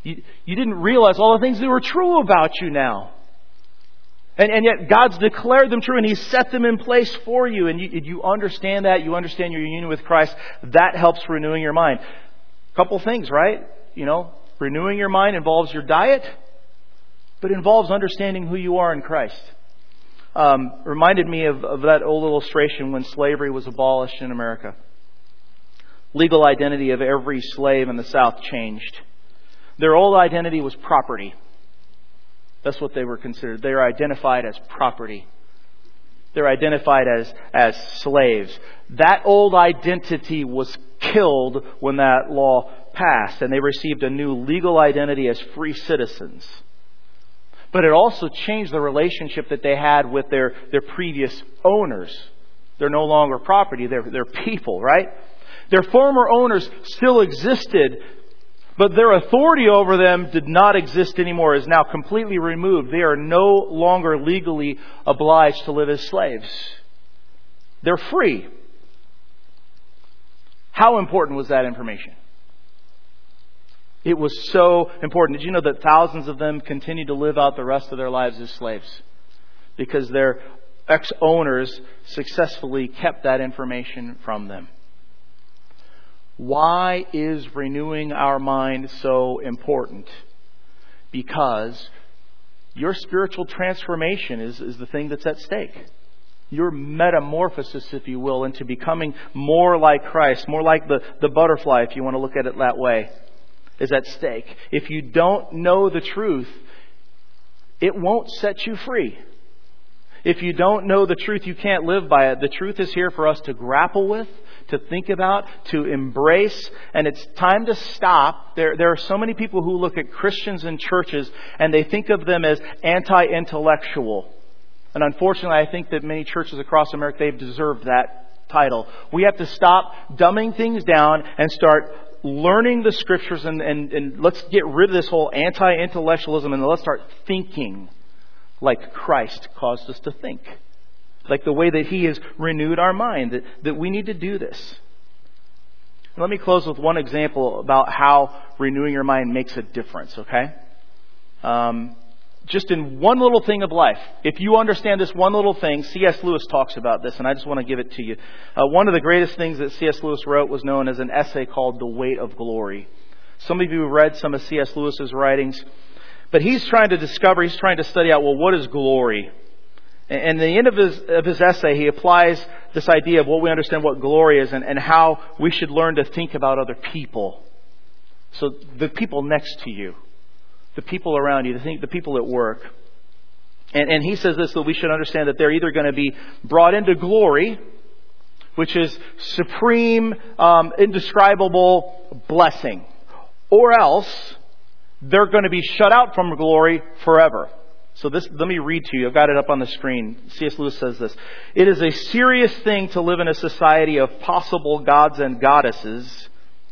You, you didn't realize all the things that were true about you now. And, and yet God's declared them true and He's set them in place for you. And you, you understand that. You understand your union with Christ. That helps renewing your mind. A couple things, right? You know, renewing your mind involves your diet, but involves understanding who you are in Christ. Um, reminded me of, of that old illustration when slavery was abolished in America. Legal identity of every slave in the South changed. Their old identity was property. That's what they were considered. They are identified as property. They're identified as, as slaves. That old identity was killed when that law passed, and they received a new legal identity as free citizens. But it also changed the relationship that they had with their, their previous owners. They're no longer property, they're, they're people, right? Their former owners still existed, but their authority over them did not exist anymore, is now completely removed. They are no longer legally obliged to live as slaves. They're free. How important was that information? It was so important. Did you know that thousands of them continue to live out the rest of their lives as slaves? Because their ex-owners successfully kept that information from them. Why is renewing our mind so important? Because your spiritual transformation is, is the thing that's at stake. Your metamorphosis, if you will, into becoming more like Christ, more like the, the butterfly, if you want to look at it that way, is at stake. If you don't know the truth, it won't set you free. If you don't know the truth, you can't live by it. The truth is here for us to grapple with, to think about, to embrace, and it's time to stop. There, there are so many people who look at Christians and churches and they think of them as anti-intellectual. And unfortunately, I think that many churches across America, they've deserved that title. We have to stop dumbing things down and start learning the Scriptures, and, and, and let's get rid of this whole anti-intellectualism and let's start thinking like Christ caused us to think. Like the way that He has renewed our mind, that, that we need to do this. Let me close with one example about how renewing your mind makes a difference, okay? Um, just in one little thing of life. If you understand this one little thing, C S Lewis talks about this, and I just want to give it to you. Uh, one of the greatest things that C S Lewis wrote was known as an essay called The Weight of Glory. Some of you have read some of C S Lewis's writings, but he's trying to discover, he's trying to study out, well, what is glory? And at the end of his, of his essay, he applies this idea of what we understand what glory is and, and how we should learn to think about other people. So the people next to you, the people around you, the, think, the people at work. And, and he says this, that we should understand that they're either going to be brought into glory, which is supreme, um, indescribable blessing, or else they're going to be shut out from glory forever. So this, let me read to you. I've got it up on the screen. C S Lewis says this. It is a serious thing to live in a society of possible gods and goddesses,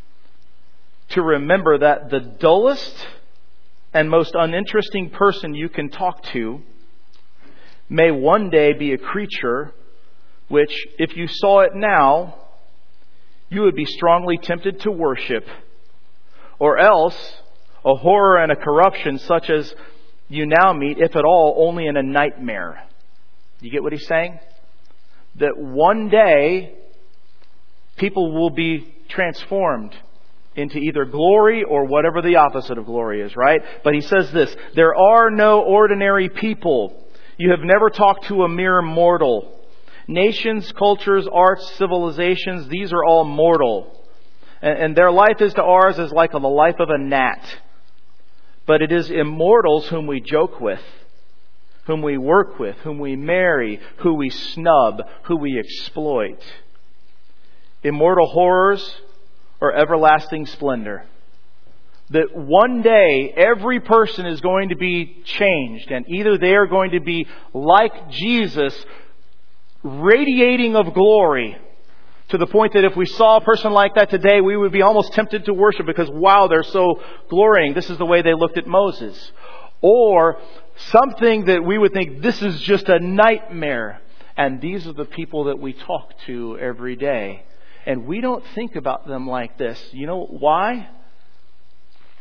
to remember that the dullest and most uninteresting person you can talk to may one day be a creature which, if you saw it now, you would be strongly tempted to worship, or else a horror and a corruption such as you now meet, if at all, only in a nightmare. You get what he's saying? That one day, people will be transformed into either glory or whatever the opposite of glory is, right? But he says this, there are no ordinary people. You have never talked to a mere mortal. Nations, cultures, arts, civilizations, these are all mortal. And, and their life is to ours as like the life of a gnat. But it is immortals whom we joke with, whom we work with, whom we marry, who we snub, who we exploit. Immortal horrors or everlasting splendor. That one day every person is going to be changed, and either they are going to be like Jesus, radiating of glory, to the point that if we saw a person like that today, we would be almost tempted to worship because, wow, they're so glorying. This is the way they looked at Moses. Or something that we would think, this is just a nightmare. And these are the people that we talk to every day. And we don't think about them like this. You know why?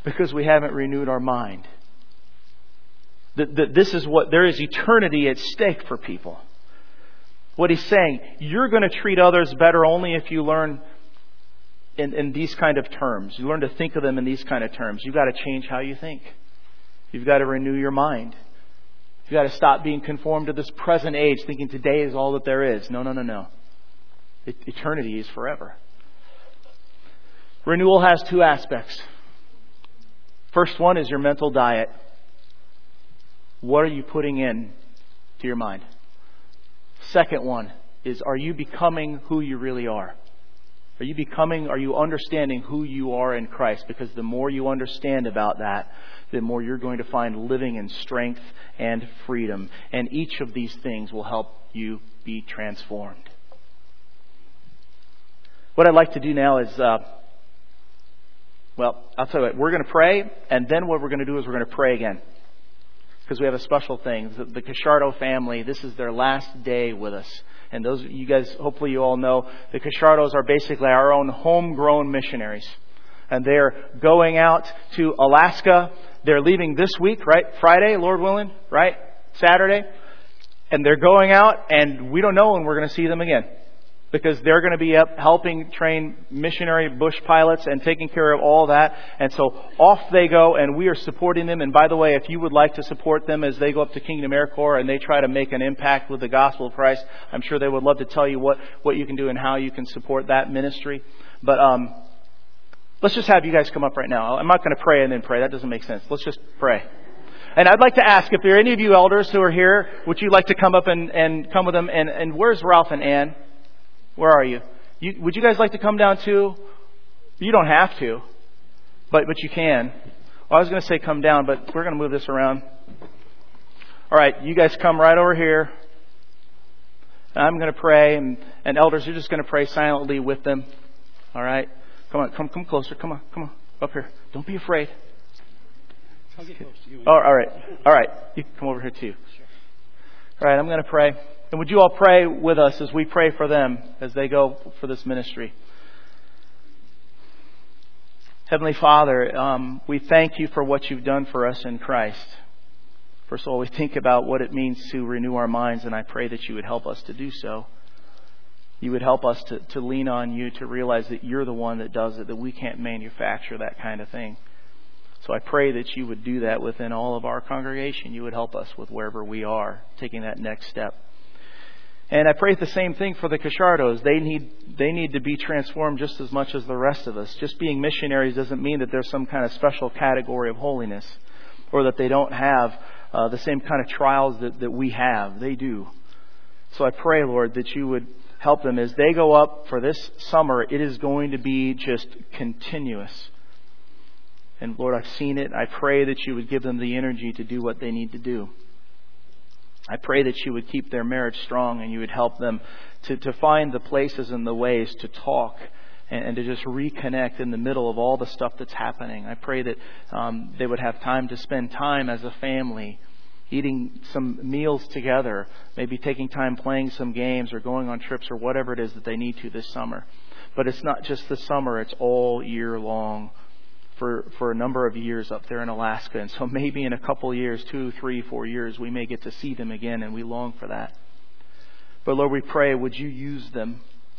because we haven't renewed our mind. That, that this is what, there is eternity at stake for people. What he's saying, you're going to treat others better only if you learn in, in these kind of terms. You learn to think of them in these kind of terms. You've got to change how you think. You've got to renew your mind. You've got to stop being conformed to this present age, thinking today is all that there is. No, no, no, no. Eternity is forever. Renewal has two aspects. First one is your mental diet. What are you putting in to your mind? Second one is, are you becoming who you really are? Are you becoming, are you understanding who you are in Christ? Because the more you understand about that, the more you're going to find living in strength and freedom. And each of these things will help you be transformed. What I'd like to do now is, uh, well, I'll tell you what, we're going to pray, and then what we're going to do is we're going to pray again. Because we have a special thing. The, the Casciardo family, this is their last day with us. And those you guys, hopefully you all know, the Casciardos are basically our own homegrown missionaries. And they're going out to Alaska. They're leaving this week, right? Friday, Lord willing, right? Saturday. And they're going out, and we don't know when we're going to see them again. Because they're going to be up helping train missionary bush pilots and taking care of all that. And so off they go, and we are supporting them. And by the way, if you would like to support them as they go up to Kingdom Air Corps and they try to make an impact with the gospel of Christ, I'm sure they would love to tell you what, what you can do and how you can support that ministry. But um, let's just have you guys come up right now. I'm not going to pray and then pray. That doesn't make sense. Let's just pray. And I'd like to ask, if there are any of you elders who are here, would you like to come up and, and come with them? And, and where's Ralph and Ann? Where are you? you? Would you guys like to come down too? You don't have to, but but you can. Well, I was going to say come down, but we're going to move this around. All right, you guys come right over here. I'm going to pray, and, and elders, you're just going to pray silently with them. All right? Come on, come come closer. Come on, come on. Up here. Don't be afraid. I'll get close to you. Oh, all right. All right. You can come over here too. Sure. All right, I'm going to pray. And would you all pray with us as we pray for them as they go for this ministry? Heavenly Father, um, we thank you for what you've done for us in Christ. First of all, we think about what it means to renew our minds, and I pray that you would help us to do so. You would help us to, to lean on you, to realize that you're the one that does it, that we can't manufacture that kind of thing. So I pray that you would do that within all of our congregation. You would help us with wherever we are, taking that next step. And I pray the same thing for the Casciardos. They need they need to be transformed just as much as the rest of us. Just being missionaries doesn't mean that there's some kind of special category of holiness, or that they don't have uh, the same kind of trials that, that we have. They do. So I pray, Lord, that you would help them as they go up for this summer. It is going to be just continuous. And Lord, I've seen it. I pray that you would give them the energy to do what they need to do. I pray that you would keep their marriage strong, and you would help them to, to find the places and the ways to talk and, and to just reconnect in the middle of all the stuff that's happening. I pray that um, they would have time to spend time as a family, eating some meals together, maybe taking time playing some games or going on trips or whatever it is that they need to this summer. But it's not just the summer, it's all year long. For, for a number of years up there in Alaska. And so maybe in a couple of years, two, three, four years, we may get to see them again, and we long for that. But Lord, we pray, would you use them?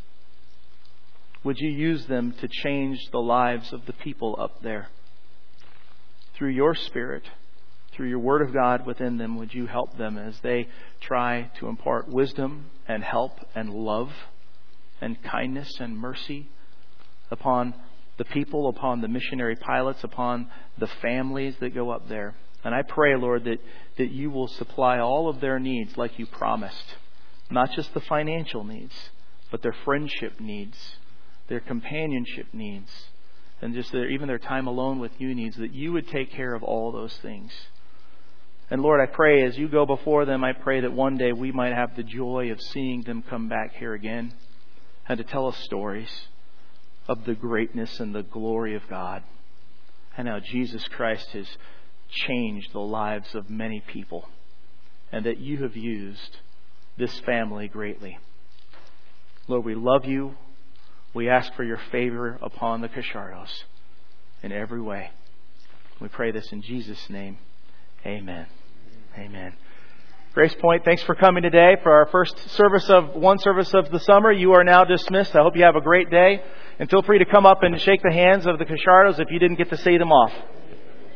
Would you use them to change the lives of the people up there? Through your Spirit, through your Word of God within them, would you help them as they try to impart wisdom and help and love and kindness and mercy upon the people, upon the missionary pilots, upon the families that go up there. And I pray, Lord, that, that you will supply all of their needs like you promised. Not just the financial needs, but their friendship needs, their companionship needs, and just their, even their time alone with you needs, that you would take care of all those things. And Lord, I pray as you go before them, I pray that one day we might have the joy of seeing them come back here again and to tell us stories of the greatness and the glory of God, and how Jesus Christ has changed the lives of many people, and that you have used this family greatly. Lord, we love you. We ask for your favor upon the Casciardos in every way. We pray this in Jesus' name. Amen. Amen. Grace Point, thanks for coming today for our first service of one service of the summer. You are now dismissed. I hope you have a great day. And feel free to come up and shake the hands of the Cachardos if you didn't get to see them off.